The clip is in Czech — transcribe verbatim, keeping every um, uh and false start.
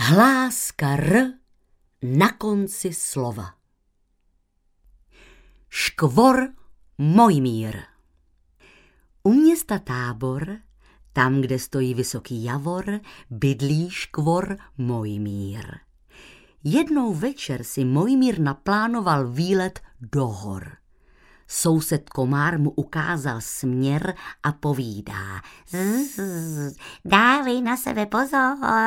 Hláska R na konci slova. Škvor Mojmír. U města Tábor, tam, kde stojí vysoký javor, bydlí škvor Mojmír. Jednou večer si Mojmír naplánoval výlet do hor. Soused Komár mu ukázal směr a povídá: Dávej na sebe pozor.